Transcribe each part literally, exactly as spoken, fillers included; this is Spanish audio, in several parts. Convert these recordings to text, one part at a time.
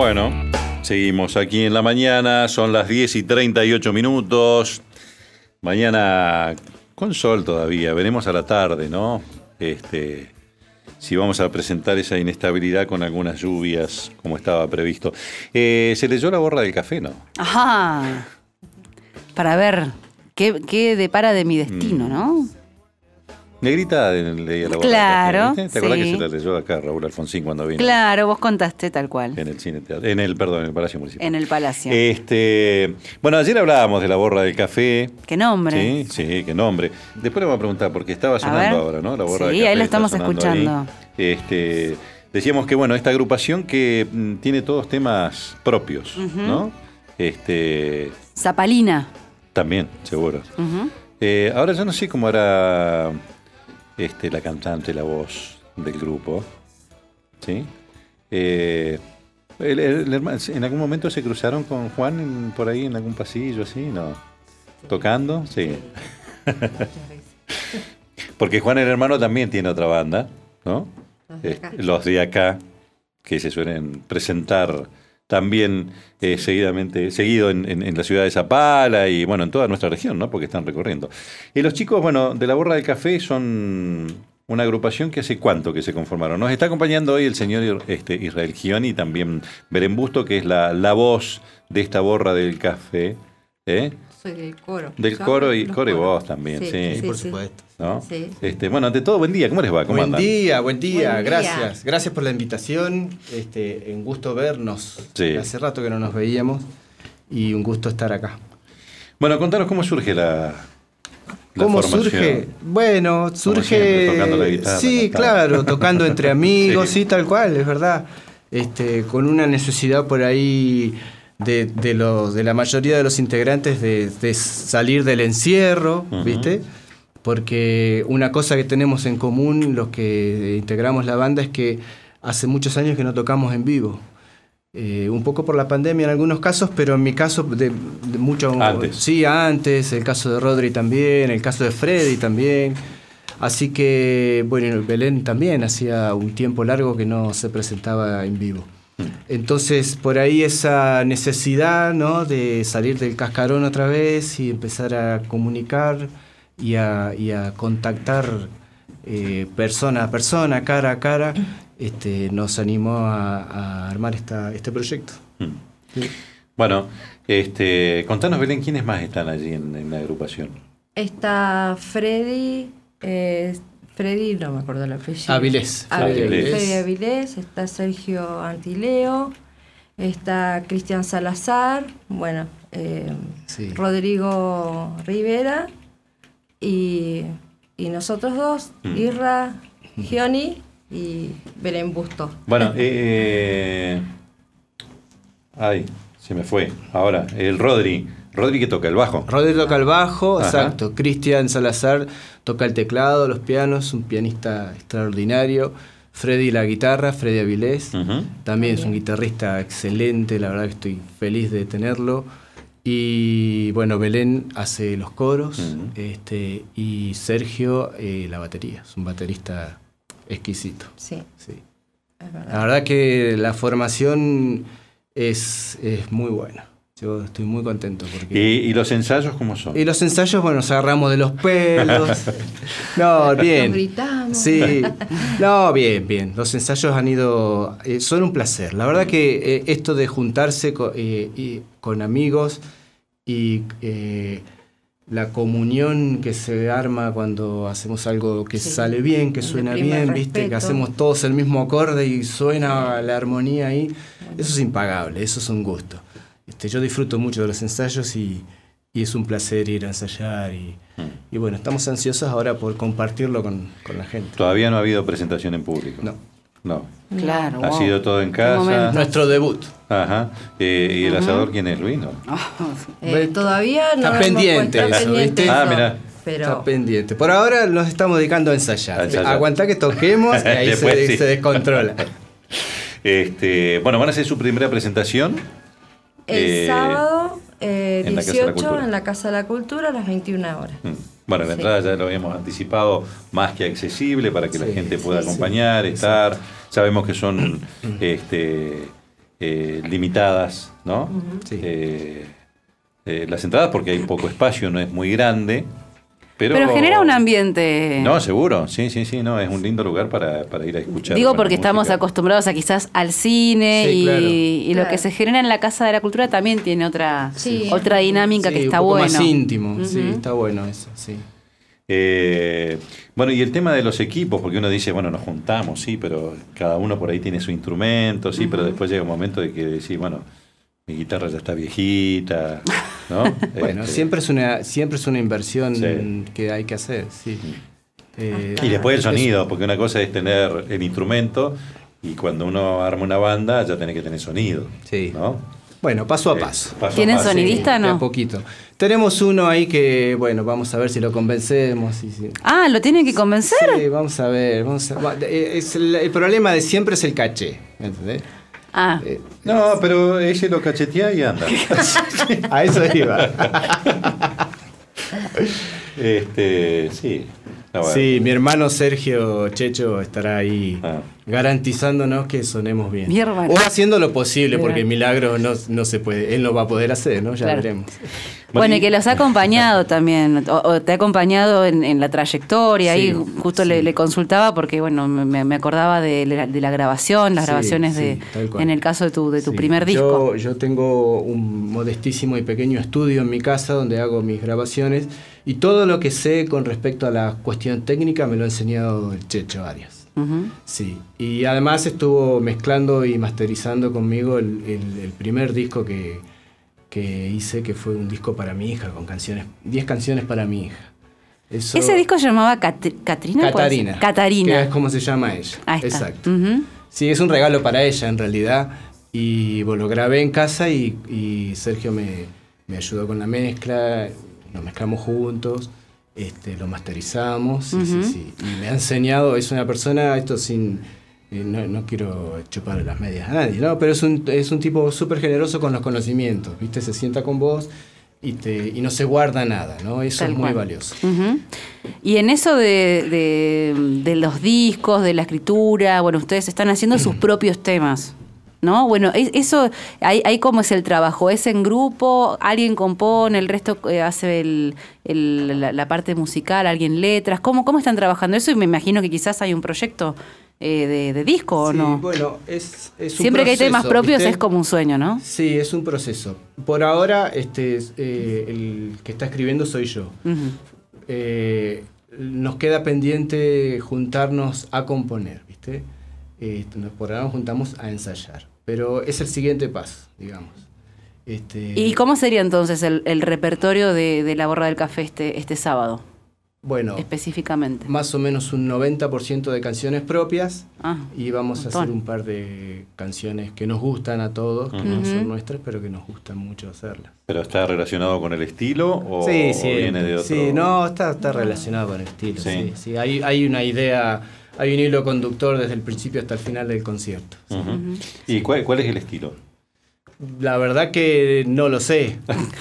Bueno, seguimos aquí en la mañana, son las diez y treinta y ocho minutos. Mañana con sol todavía, veremos a la tarde, ¿no? Este, si vamos a presentar esa inestabilidad con algunas lluvias, como estaba previsto. Eh, se leyó La borra del café, ¿no? Ajá. Para ver qué, qué depara de mi destino, Mm. ¿no? Negrita leía La borra Claro, del café, ¿viste? ¿Te acordás sí. que se la leyó acá Raúl Alfonsín cuando vino? Claro, vos contaste tal cual. En el cine teatro, en el, perdón, en el Palacio Municipal. En el Palacio. Este, bueno, ayer hablábamos de La borra del café. ¿Qué nombre? Sí, sí, qué nombre. Después le voy a preguntar, porque estaba A sonando ver. ahora, ¿no? La borra Sí, del café ahí lo está estamos sonando escuchando. ahí. Este, decíamos que, bueno, esta agrupación que mm, tiene todos temas propios, Ujú. ¿no? Este, Zapalina. también, seguro. Ujú. Eh, ahora yo no sé cómo era este, la cantante, la voz del grupo, ¿sí? Eh, el- el- el hermano- ¿en algún momento se cruzaron con Juan en- por ahí en algún pasillo así? ¿No? ¿Tocando? Sí. Porque Juan el hermano también tiene otra banda, ¿no? Los de acá. Eh, Los de acá, que se suelen presentar también eh, seguidamente, seguido en, en- en la ciudad de Zapala y bueno, en toda nuestra región, ¿no? Porque están recorriendo. Y los chicos, bueno, de La Borra del Café son una agrupación que hace cuánto que se conformaron. Nos está acompañando hoy el señor este, Israel Gioni y también Belén Busto, que es la, la voz de esta Borra del Café, ¿eh? Soy del coro. Del Yo coro hago y los coro y coros. vos también, sí. Sí, por supuesto. ¿No? Sí. Este, bueno, ante todo, buen día. ¿Cómo les va? ¿Cómo Buen andan? día, buen día, Buen día. gracias. Gracias por la invitación. Este, un gusto vernos. Sí. Hace rato que no nos veíamos y un gusto estar acá. Bueno, contanos cómo surge la, la ¿Cómo formación. surge? Bueno, surge. siempre, tocando la guitarra, sí, cantando. claro, tocando entre amigos, Sí. sí. tal cual, es verdad. Este, con una necesidad por ahí de, de, los, de la mayoría de los integrantes de, de salir del encierro, Ujú. ¿viste? Porque una cosa que tenemos en común los que integramos la banda es que hace muchos años que no tocamos en vivo. Eh, un poco por la pandemia en algunos casos, pero en mi caso de, de mucho Antes. sí, antes, el caso de Rodri también, el caso de Freddy también. Así que, bueno, Belén también hacía un tiempo largo que no se presentaba en vivo. Entonces, por ahí esa necesidad, ¿no?, de salir del cascarón otra vez y empezar a comunicar y a, y a contactar eh, persona a persona, cara a cara, este, nos animó a, a armar esta, este proyecto. Mm. Sí. Bueno, este, contanos, Belén, ¿quiénes más están allí en, en la agrupación? Está Freddy, eh, Freddy, no me acuerdo el apellido. Avilés. Avilés. Avilés. Freddy Avilés, está Sergio Antileo, está Cristian Salazar, bueno, eh, Sí. Rodrigo Rivera y, y nosotros dos, Mm. Irra, Gioni y Belén Busto. Bueno, eh, ay, se me fue. Ahora, el Rodri. Rodri que toca el bajo. Rodri toca el bajo, Ajá. exacto. Cristian Salazar toca el teclado, los pianos, un pianista extraordinario. Freddy la guitarra, Freddy Avilés. Ujú. También es un guitarrista excelente, la verdad que estoy feliz de tenerlo. Y bueno, Belén hace los coros, Ujú. este, y Sergio eh, la batería. Es un baterista exquisito. Sí, Sí. es verdad. La verdad que la formación es, es muy buena. Yo estoy muy contento porque... ¿Y, y los ensayos cómo son? Y los ensayos, bueno, nos agarramos de los pelos. No, Nos bien. gritamos. Sí, no, bien, bien. Los ensayos han ido, eh, son un placer. La verdad que eh, esto de juntarse co- eh, y con amigos y eh, la comunión que se arma cuando hacemos algo que Sí. sale bien, que El suena primer bien, viste, que respeto. hacemos todos el mismo acorde y suena la armonía ahí. Eso es impagable, eso es un gusto. Este, yo disfruto mucho de los ensayos y, y es un placer ir a ensayar y, y bueno, estamos ansiosos ahora por compartirlo con, con la gente. Todavía no ha habido presentación en público. No. No. Claro. Ha wow. sido todo en Qué casa. momento. Nuestro debut. Ajá. Eh, ¿Y el asador quién es, Luis? No. Eh, todavía no Está lo hemos pendiente puesto, está eso, pendiente ¿viste? Ah, eso, mirá. Pero Está pendiente. Por ahora nos estamos dedicando a ensayar. A ensayar. Aguantá que toquemos y ahí Después se, sí. se descontrola. Este, bueno, van a hacer su primera presentación. el eh, sábado eh, en la Casa de la dieciocho Cultura. en la Casa de la Cultura a las veintiuna horas. Mm. Bueno, la Sí. entrada ya lo habíamos anticipado, más que accesible para que la Sí, gente pueda sí, sí. acompañar, estar. Sabemos que son este, eh, limitadas, ¿no? Ujú. Sí. Eh, eh, las entradas porque hay poco espacio, no es muy grande. Pero, Pero genera un ambiente. No, seguro, sí, sí, sí, no, es un lindo lugar para, para ir a escuchar. Digo buena porque estamos música. acostumbrados a quizás al cine Sí, y, claro. y lo Claro. que se genera en la Casa de la Cultura también tiene otra, Sí. otra dinámica Sí, que está un poco bueno. más íntimo, Ujú. sí, está bueno eso, sí. Eh, bueno, y el tema de los equipos, porque uno dice, bueno, nos juntamos, sí, pero cada uno por ahí tiene su instrumento, sí, pero después llega un momento de que decís, bueno, mi guitarra ya está viejita, ¿no? Bueno, Este, siempre es una siempre es una inversión Sí. que hay que hacer, sí. Eh, Y después el es- sonido, porque una cosa es tener el instrumento y cuando uno arma una banda ya tiene que tener sonido, Sí. ¿no? Bueno, paso a Eh, paso. paso a ¿Tienen paso. sonidista? De no? a poquito. Tenemos uno ahí que, bueno, vamos a ver si lo convencemos. Y si- Ah, ¿lo tienen que convencer? Sí, vamos a ver. Vamos a- va- eh, es el, el problema de siempre es el caché. ¿Me entendés? Ah, Eh, No, pero ese lo cachetea y anda. a eso iba. este, sí. Ah, bueno. Sí, mi hermano Sergio Checho estará ahí Ah. garantizándonos que sonemos bien. Mi hermano. O haciendo lo posible, porque Bien. milagro no, no se puede, él no va a poder hacer, ¿no? Ya Claro. veremos. bueno, y- y que los ha acompañado también, o, o te ha acompañado en, en la trayectoria. Sí, Ahí justo sí. le, le consultaba porque, bueno, me, me acordaba de la, de la grabación, las Sí, grabaciones de, sí, tal cual. en el caso de tu, de tu Sí, primer disco. Yo, yo tengo un modestísimo y pequeño estudio en mi casa donde hago mis grabaciones y todo lo que sé con respecto a la cuestión técnica me lo ha enseñado el Checho Arias. Ujú. Sí, y además estuvo mezclando y masterizando conmigo el, el- el primer disco que, que hice, que fue un disco para mi hija, con canciones, diez canciones para mi hija. Eso- Ese disco se llamaba Cat- Catrina. ¿puede ser? Catarina. Catarina. Que es como se llama ella. Ahí está. Exacto. Ujú. Sí, es un regalo para ella en realidad. Y bueno, lo grabé en casa y, y Sergio me, me ayudó con la mezcla, lo mezclamos juntos, este, lo masterizamos, sí, sí, Ujú. sí. Y me ha enseñado, es una persona, esto sin, eh, no, no quiero chuparle las medias a nadie, ¿no? Pero es un, es un tipo súper generoso con los conocimientos, ¿viste? Se sienta con vos y, te, y no se guarda nada, ¿no? Eso Tal es muy cual. valioso. Ujú. Y en eso de, de- de los discos, de la escritura, bueno, ustedes están haciendo sus propios temas, ¿no? Bueno, es- eso, ahí, ahí cómo es el trabajo, ¿es en grupo? ¿Alguien compone, el resto eh, hace el, el- la, la parte musical, alguien letras? ¿Cómo, ¿Cómo están trabajando eso? Y me imagino que quizás hay un proyecto eh, de, de disco, ¿o Sí, no? bueno, es, es un Siempre que hay temas proceso, propios ¿viste? es como un sueño, ¿no? Sí, es un proceso. Por ahora, este, es, eh, el que está escribiendo soy yo. Ujú. Eh, nos queda pendiente juntarnos a componer, ¿viste? Eh, nos- por ahora nos juntamos a ensayar. Pero es el siguiente paso, digamos. Este, ¿Y cómo sería entonces el, el repertorio de, de La Borra del Café este, este sábado, Bueno, específicamente? más o menos un noventa por ciento de canciones propias Ah, y vamos a montón. hacer un par de canciones que nos gustan a todos, que no Ujú. son nuestras, pero que nos gustan mucho hacerlas. ¿Pero está relacionado con el estilo o, Sí, o sí, viene de otro? sí, no, está, está relacionado con el estilo. Sí. Sí, sí, Hay, hay una idea, hay un hilo conductor desde el principio hasta el final del concierto. Ujú. ¿Y cuál, cuál es el estilo? La verdad que no lo sé,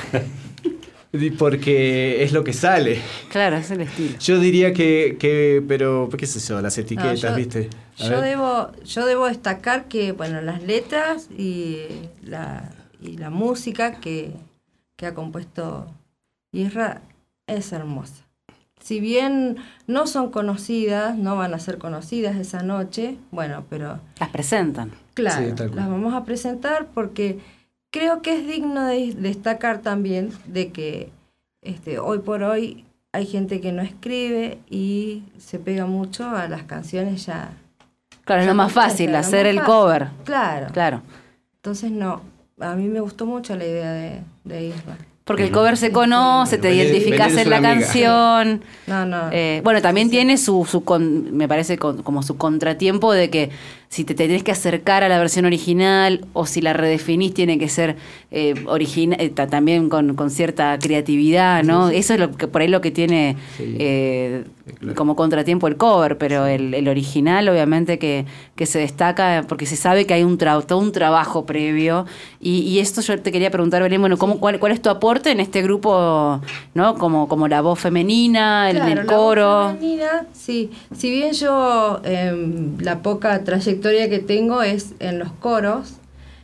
porque es lo que sale. claro, es el estilo. Yo diría que, que pero qué sé yo, las No, etiquetas, yo- ¿viste? A Yo ver. debo, yo debo destacar que, bueno, las letras y la, y la música que, que ha compuesto Isra es hermosa. Si bien no son conocidas, no van a ser conocidas esa noche, bueno, pero Las presentan. claro, Sí, tal cual. las vamos a presentar porque creo que es digno de destacar también de que este, hoy por hoy hay gente que no escribe y se pega mucho a las canciones ya. Claro, es ya lo más compuestas, fácil, lo hacer más el fácil. cover. Claro. Claro. Entonces no, a mí me gustó mucho la idea de, de Isra. Porque el cover se conoce, te Belén- identificas Belén es en la una amiga. canción. No, no. Eh, bueno, también Sí, sí. tiene su, su con- me parece con- como su contratiempo de que si te tenés que acercar a la versión original o si la redefinís tiene que ser eh, origina- eh, ta- también con, con cierta creatividad, ¿no? Eso es lo que por ahí lo que tiene Sí. eh, Claro. como contratiempo el cover, pero el, el original obviamente que, que se destaca porque se sabe que hay un tra- todo un trabajo previo y, y esto yo te quería preguntar, Belén, bueno, ¿cómo, cuál, ¿cuál es tu aporte en este grupo, ¿no? Como, como la voz femenina, el, Claro, el la voz coro. femenina, sí. Si bien yo em, la poca trayectoria que tengo es en los coros,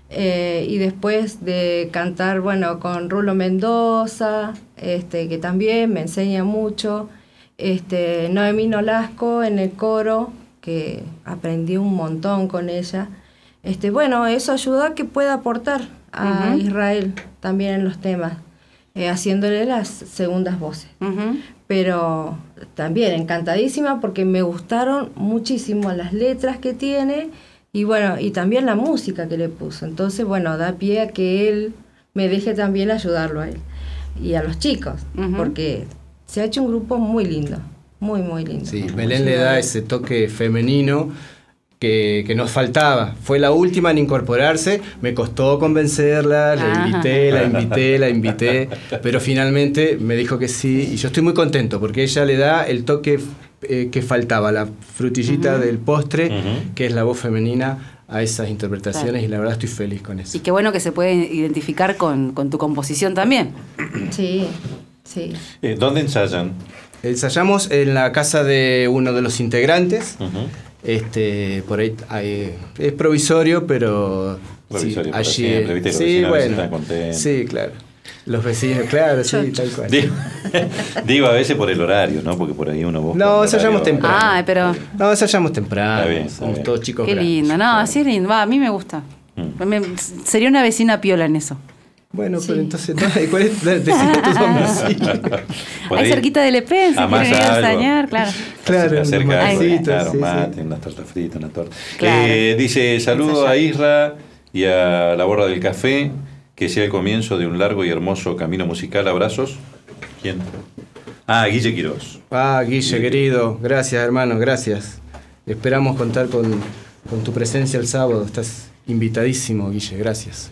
Eh, y después de cantar, bueno, con Rulo Mendoza, este, que también me enseña mucho. Este, Noemí Nolasco en el coro, que aprendí un montón con ella. Este, bueno, eso ayudó a que pueda aportar a uh-huh. Israel también en los temas, eh, haciéndole las segundas voces. Uh-huh. Pero también encantadísima porque me gustaron muchísimo las letras que tiene y bueno, y también la música que le puso. Entonces, bueno, da pie a que él me deje también ayudarlo a él y a los chicos, uh-huh. porque se ha hecho un grupo muy lindo, muy, muy lindo. Sí, Belén le da ese toque femenino que, que nos faltaba. Fue la última en incorporarse, me costó convencerla, la Ah. invité, la invité, la invité, pero finalmente me dijo que sí, y yo estoy muy contento porque ella le da el toque eh, que faltaba, la frutillita uh-huh. del postre, uh-huh. que es la voz femenina a esas interpretaciones, claro. Y la verdad estoy feliz con eso. Y qué bueno que se puede identificar con, con tu composición también. Sí, sí. Eh, ¿Dónde ensayan? Ensayamos en la casa de uno de los integrantes. Uh-huh. Este, por ahí hay, es provisorio, pero provisorio, sí, allí siempre, ¿viste? sí, bueno, bueno, sí, claro. Los vecinos, claro, sí, Yo, tal cual. Digo, digo a veces por el horario, ¿no? Porque por ahí uno busca. No, ensayamos temprano. Ah, pero No, ensayamos temprano. Está bien, está Somos bien. todos chicos qué grandes. lindo. No, así es lindo. Va, a mí me gusta. Mm. Me- sería una vecina piola en eso. Bueno, Sí. pero entonces, ¿no? ¿Cuál es? Decime tu domicilio. Por Ahí, ahí, cerquita del E P, si quieren ir amasa a algo. ensañar, claro. Claro, se acerca unos algo, matecitos, claro, sí, sí. mate, unas tortas fritas, una torta. Claro. Eh, dice, saludo Ensayar. a Isra y a La Borra del Café, que sea el comienzo de un largo y hermoso camino musical. Abrazos. ¿Quién? Ah, Guille Quirós. Ah, Guille, querido, gracias, hermano, gracias. Esperamos contar con, con tu presencia el sábado. Estás invitadísimo, Guille, gracias.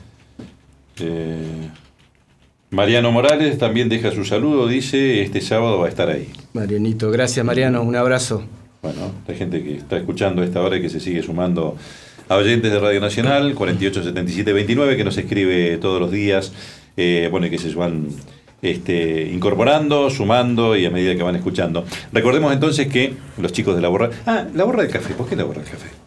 Eh, Mariano Morales también deja su saludo, dice, este sábado va a estar ahí. Marianito, gracias, Mariano, un abrazo. Bueno, hay gente que está escuchando a esta hora y que se sigue sumando a oyentes de Radio Nacional, cuarenta y ocho setenta y siete veintinueve, que nos escribe todos los días, eh, bueno, y que se van este, incorporando, sumando y a medida que van escuchando. Recordemos entonces que los chicos de La Borra... Ah, La Borra del Café, ¿por qué La Borra del Café?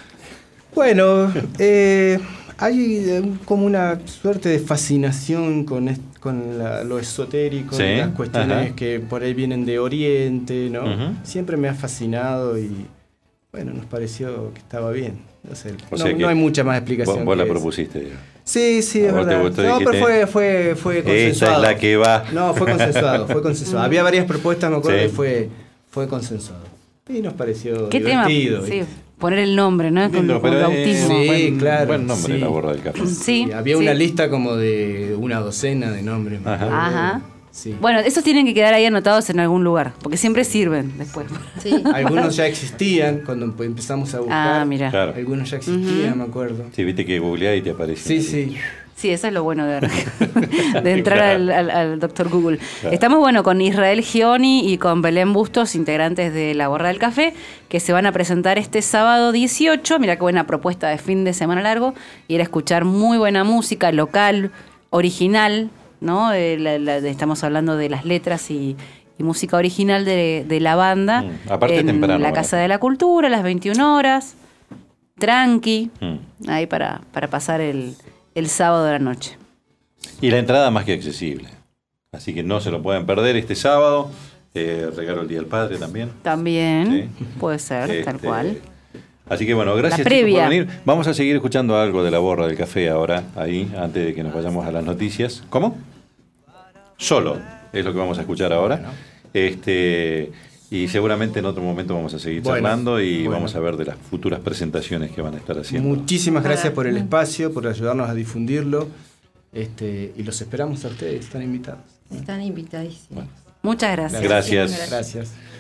Bueno, eh, hay eh, como una suerte de fascinación con, est- con la- lo esotérico, Sí, las cuestiones ajá. que por ahí vienen de Oriente, ¿no? Ujú. Siempre me ha fascinado y, bueno, nos pareció que estaba bien. No sé, O no, sea que no hay mucha más explicación. Vos, vos la que esa. propusiste. Sí, sí, A es vos te verdad. gustó, No, dijiste, pero fue, fue, fue consensuado. Esta es la que va. No, fue consensuado, fue consensuado. Había varias propuestas, me acuerdo, Sí. y fue, fue consensuado. Y nos pareció ¿Qué tema? divertido. Sí, ¿viste? poner el nombre, ¿no? Con, Lindo, con pero, eh, bautismo. Sí, buen, claro, buen nombre, sí. La Borra del Café. Sí, Sí, había sí. una lista como de una docena de nombres. me Ajá. acuerdo. Ajá. Sí. Bueno, esos tienen que quedar ahí anotados en algún lugar, porque siempre sirven después. Sí. Algunos ya existían cuando empe- empezamos a buscar. Ah, mira. Claro. Algunos ya existían, Ujú. me acuerdo. Sí, viste que googleás y te aparece. Sí, sí. Sí, eso es lo bueno de, de entrar Claro. al, al- al doctor Google. Claro. Estamos, bueno, con Israel Gioni y con Belén Bustos, integrantes de La Borra del Café, que se van a presentar este sábado dieciocho. Mira qué buena propuesta de fin de semana largo. Ir a escuchar muy buena música local, original, ¿no? De la- la- de- estamos hablando de las letras y, y música original de, de la banda. Mm, aparte en temprano, la bueno. Casa de la Cultura, a las veintiuna horas. Tranqui, Mm. ahí para, para pasar el, el sábado de la noche. Y la entrada más que accesible. Así que no se lo pueden perder este sábado. Eh, regalo el Día del Padre también. También, Sí. puede ser, tal Este, cual. Así que bueno, gracias La chicos, previa. por venir. Vamos a seguir escuchando algo de La Borra del Café ahora, ahí, antes de que nos vayamos a las noticias. ¿Cómo? Solo es lo que vamos a escuchar ahora. Este, y seguramente en otro momento vamos a seguir Bueno, charlando y bueno. vamos a ver de las futuras presentaciones que van a estar haciendo. Muchísimas gracias Para- por el espacio, por ayudarnos a difundirlo. Este, y los esperamos a ustedes, están invitados. Están invitadísimos. Bueno, Muchas gracias. gracias. Gracias.